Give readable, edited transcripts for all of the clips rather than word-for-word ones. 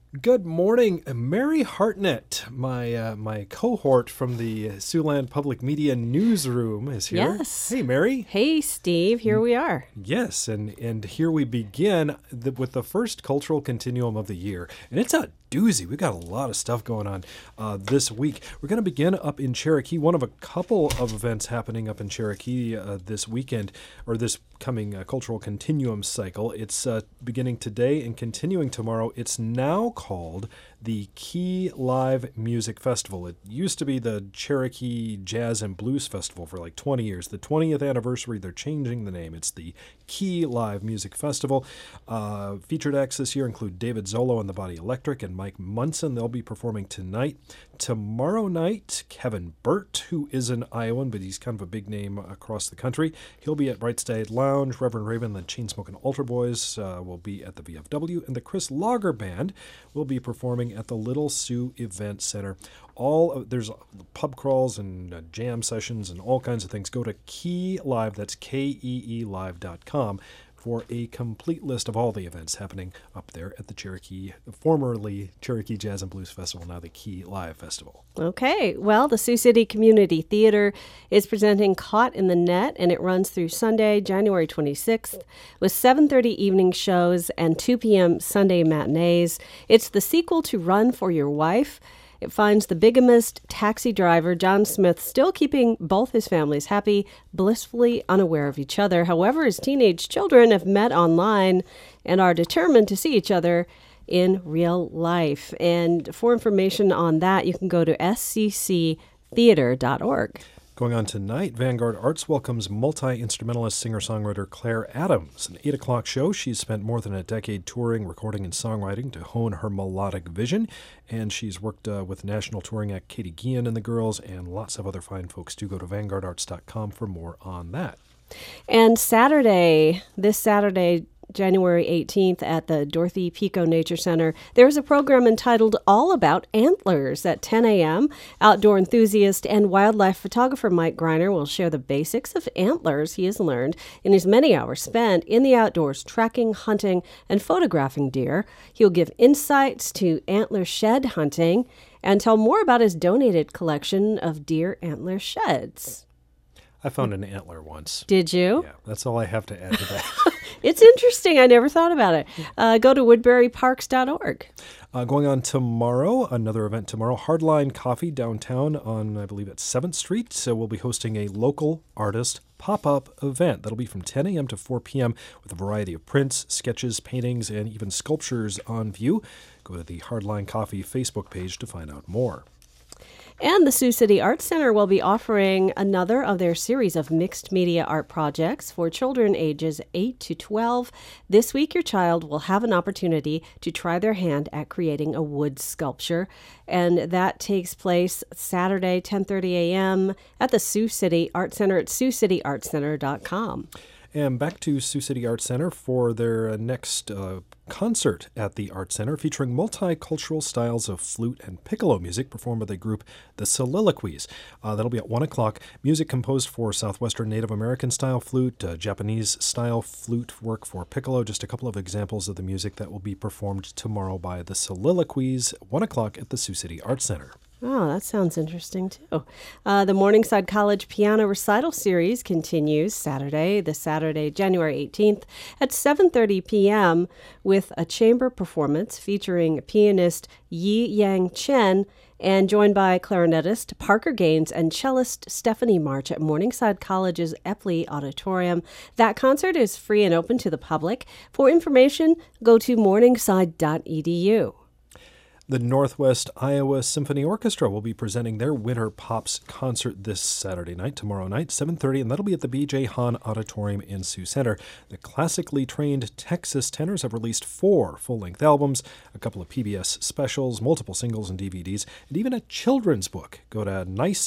Good morning, Mary Hartnett, my cohort from the Siouxland Public Media Newsroom is here. Yes. Hey, Mary. Hey, Steve. Here we are. Yes, and here we begin with the first cultural continuum of the year, and it's a doozy. We've got a lot of stuff going on this week. We're going to begin up in Cherokee, one of a couple of events happening up in Cherokee this weekend, or this coming cultural continuum cycle. It's beginning today and continuing tomorrow. It's now called the Key Live Music Festival. It used to be the Cherokee Jazz and Blues Festival for like 20 years. The 20th anniversary, they're changing the name. It's the Key Live Music Festival. Featured acts this year include David Zolo and the Body Electric and Mike Munson. They'll be performing tonight. Tomorrow night, Kevin Burt, who is an Iowan, but he's kind of a big name across the country. He'll be at Brightside Lounge. Reverend Raven, the Chainsmoking Altar Boys, will be at the VFW. And the Chris Lager Band will be performing at the Little Sioux Event Center. There's pub crawls and jam sessions and all kinds of things. Go to Key Live, that's KEElive.com, for a complete list of all the events happening up there at the Cherokee, formerly Cherokee Jazz and Blues Festival, now the Key Live Festival. Okay. Well, the Sioux City Community Theater is presenting Caught in the Net, and it runs through Sunday, January 26th, with 7:30 evening shows and 2 p.m. Sunday matinees. It's the sequel to Run for Your Wife. It finds the bigamist taxi driver, John Smith, still keeping both his families happy, blissfully unaware of each other. However, his teenage children have met online and are determined to see each other in real life. And for information on that, you can go to scctheater.org. Going on tonight, Vanguard Arts welcomes multi-instrumentalist singer-songwriter Claire Adams. An 8 o'clock show. She's spent more than a decade touring, recording, and songwriting to hone her melodic vision. And she's worked with national touring act Katie Guillen and the Girls and lots of other fine folks. Do go to vanguardarts.com for more on that. And this Saturday, January 18th at the Dorothy Pico Nature Center, there's a program entitled All About Antlers at 10 a.m. Outdoor enthusiast and wildlife photographer Mike Greiner will share the basics of antlers he has learned in his many hours spent in the outdoors tracking, hunting, and photographing deer. He'll give insights to antler shed hunting and tell more about his donated collection of deer antler sheds. I found an antler once. Did you? Yeah, that's all I have to add to that. It's interesting. I never thought about it. Go to woodburyparks.org. Going on tomorrow, another event tomorrow, Hardline Coffee downtown on, I believe, it's 7th Street. So we'll be hosting a local artist pop-up event. That'll be from 10 a.m. to 4 p.m. with a variety of prints, sketches, paintings, and even sculptures on view. Go to the Hardline Coffee Facebook page to find out more. And the Sioux City Arts Center will be offering another of their series of mixed media art projects for children ages 8 to 12. This week, your child will have an opportunity to try their hand at creating a wood sculpture. And that takes place Saturday, 10:30 a.m. at the Sioux City Art Center at siouxcityartcenter.com. And back to Sioux City Arts Center for their next concert at the Art Center, featuring multicultural styles of flute and piccolo music performed by the group The Soliloquies. That'll be at 1 o'clock. Music composed for Southwestern Native American style flute, Japanese style flute work for piccolo. Just a couple of examples of the music that will be performed tomorrow by The Soliloquies, 1 o'clock at the Sioux City Arts Center. Oh, that sounds interesting, too. The Morningside College Piano Recital Series continues this Saturday, January 18th at 7:30 p.m. with a chamber performance featuring pianist Yi Yang Chen and joined by clarinetist Parker Gaines and cellist Stephanie March at Morningside College's Epley Auditorium. That concert is free and open to the public. For information, go to morningside.edu. The Northwest Iowa Symphony Orchestra will be presenting their Winter Pops concert this Saturday night, tomorrow night, 7:30, and that'll be at the B.J. Hahn Auditorium in Sioux Center. The classically trained Texas tenors have released 4 full-length albums, a couple of PBS specials, multiple singles and DVDs, and even a children's book. Go to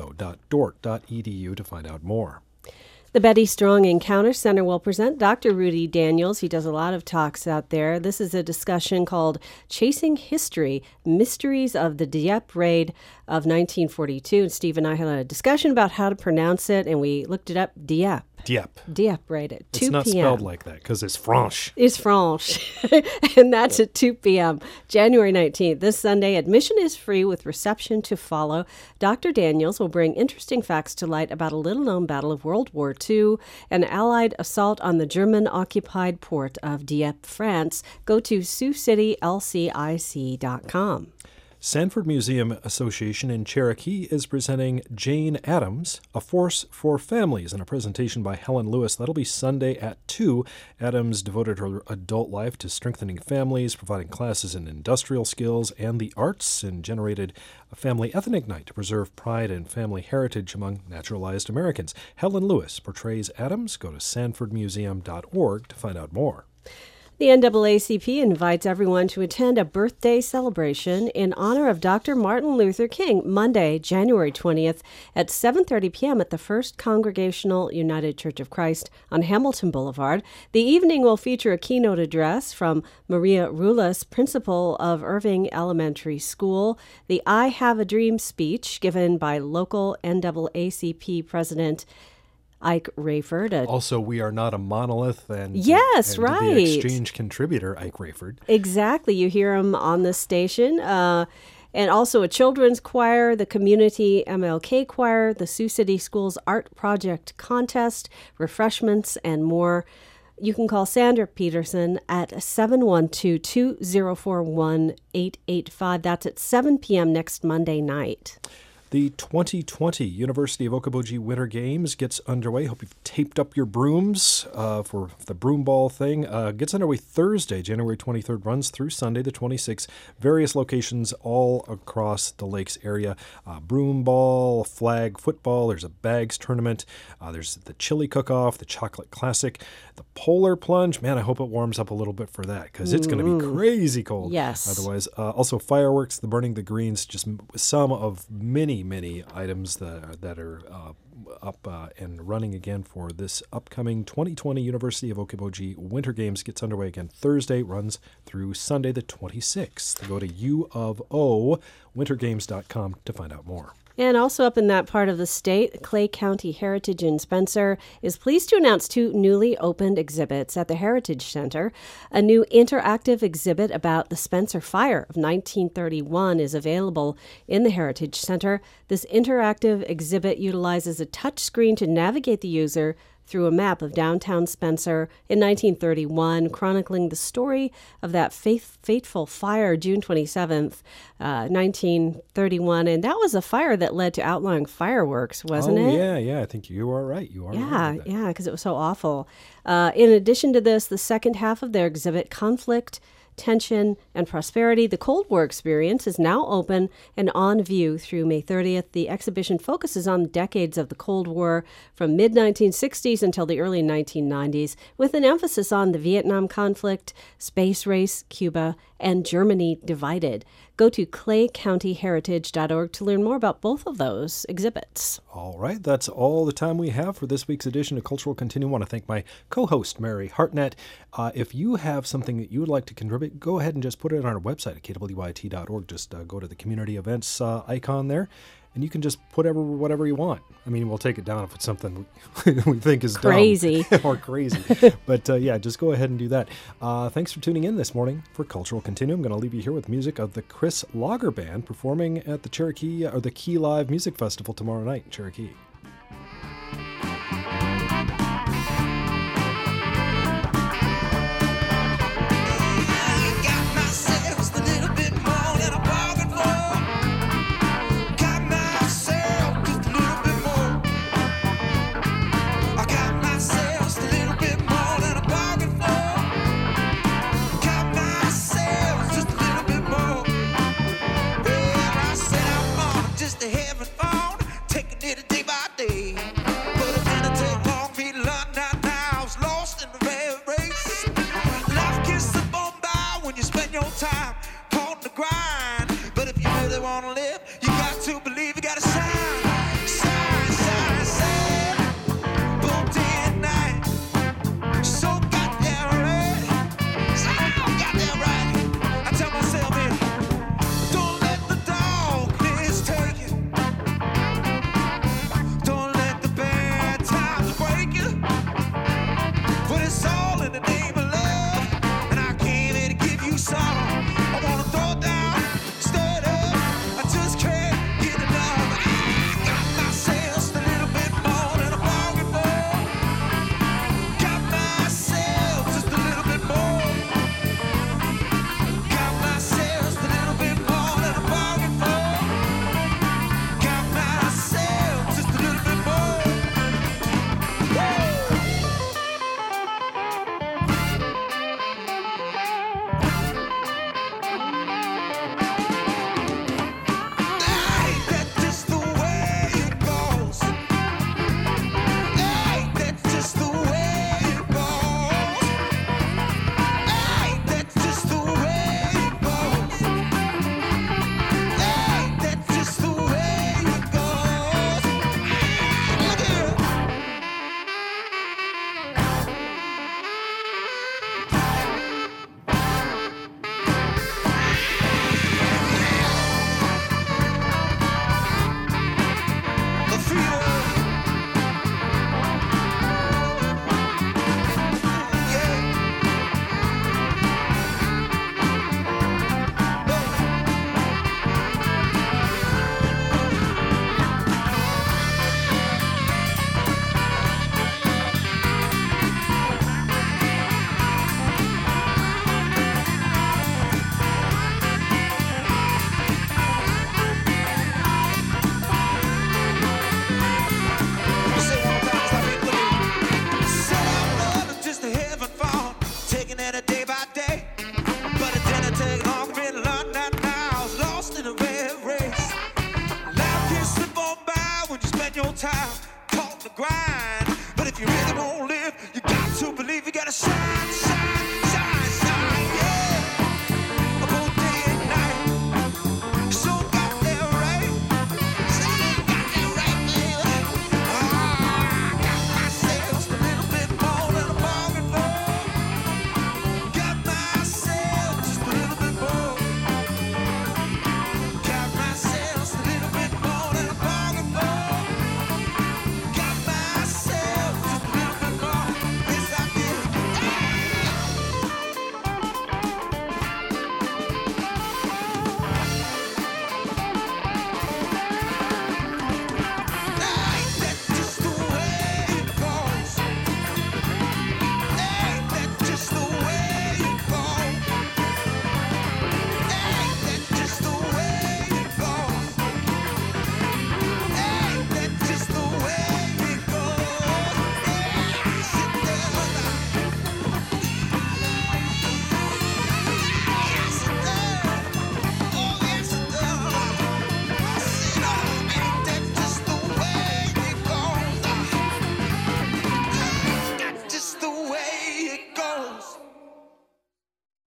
niso.dort.edu to find out more. The Betty Strong Encounter Center will present Dr. Rudy Daniels. He does a lot of talks out there. This is a discussion called Chasing History, Mysteries of the Dieppe Raid of 1942. And Steve and I had a discussion about how to pronounce it, and we looked it up, Dieppe. Dieppe. Dieppe, right at 2 It's not p.m. spelled like that because it's French. It's Franche, and that's at 2 p.m. January 19th. This Sunday, admission is free with reception to follow. Dr. Daniels will bring interesting facts to light about a little-known battle of World War II, an Allied assault on the German-occupied port of Dieppe, France. Go to SiouxCityLCIC.com. Sanford Museum Association in Cherokee is presenting Jane Addams, A Force for Families, in a presentation by Helen Lewis. That'll be Sunday at 2. Addams devoted her adult life to strengthening families, providing classes in industrial skills and the arts, and generated a family ethnic night to preserve pride and family heritage among naturalized Americans. Helen Lewis portrays Addams. Go to sanfordmuseum.org to find out more. The NAACP invites everyone to attend a birthday celebration in honor of Dr. Martin Luther King, Monday, January 20th at 7:30 p.m. at the First Congregational United Church of Christ on Hamilton Boulevard. The evening will feature a keynote address from Maria Rulas, principal of Irving Elementary School, the I Have a Dream speech given by local NAACP President Ike Rayford. Also, we are not a monolith, and yes, and right. The exchange contributor, Ike Rayford. Exactly. You hear him on the station. And also a children's choir, the community MLK choir, the Sioux City Schools Art Project contest, refreshments, and more. You can call Sandra Peterson at 712-2041-885. That's at 7 p.m. next Monday night. The 2020 University of Okoboji Winter Games gets underway. Hope you've taped up your brooms for the broom ball thing. Gets underway Thursday, January 23rd, runs through Sunday the 26th. Various locations all across the lakes area. Broom ball, flag football. There's a bags tournament. There's the chili cook-off, the chocolate classic, the polar plunge. Man, I hope it warms up a little bit for that because it's going to be crazy cold. Yes. Otherwise, also fireworks, the burning the greens, just some of many items that are up and running again for this upcoming 2020 University of Okoboji Winter Games. Gets underway again Thursday, runs through Sunday the 26th. Go to uofowintergames.com to find out more. And also up in that part of the state, Clay County Heritage in Spencer is pleased to announce 2 newly opened exhibits at the Heritage Center. A new interactive exhibit about the Spencer Fire of 1931 is available in the Heritage Center. This interactive exhibit utilizes a touchscreen to navigate the user through a map of downtown Spencer in 1931, chronicling the story of that fateful fire, June 27th, 1931. And that was a fire that led to outlawing fireworks, wasn't it? Yeah. I think you are right. You are right. Yeah, because it was so awful. In addition to this, the second half of their exhibit, Conflict, Tension, and Prosperity, the Cold War Experience, is now open and on view through May 30th. The exhibition focuses on decades of the Cold War from mid-1960s until the early 1990s, with an emphasis on the Vietnam conflict, space race, Cuba, and Germany divided. Go to claycountyheritage.org to learn more about both of those exhibits. All right, that's all the time we have for this week's edition of Cultural Continuum. I want to thank my co-host, Mary Hartnett. If you have something that you would like to contribute, go ahead and just put it on our website at kwyt.org. Just go to the community events icon there, and you can just put whatever you want. I mean, we'll take it down if it's something we think is crazy dumb or crazy. But yeah, just go ahead and do that. Thanks for tuning in this morning for Cultural Continuum. I'm going to leave you here with music of the Chris Lager Band performing at the Cherokee or the Key Live Music Festival tomorrow night in Cherokee.